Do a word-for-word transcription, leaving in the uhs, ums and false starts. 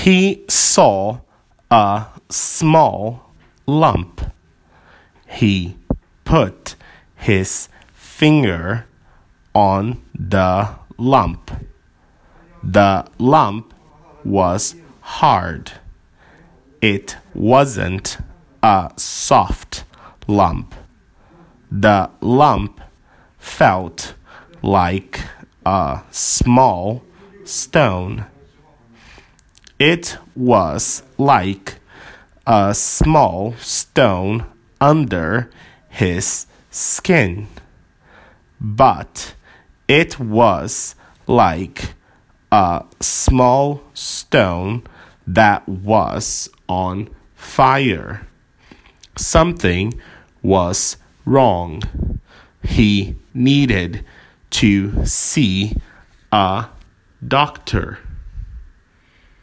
He saw a small lump. He put his finger on the lump. The lump was hard. It wasn't a soft lump. The lump felt like a small stone. It was like a small stone under his skin, but it was like a small stone that was on fire. Something was wrong. He needed to see a doctor.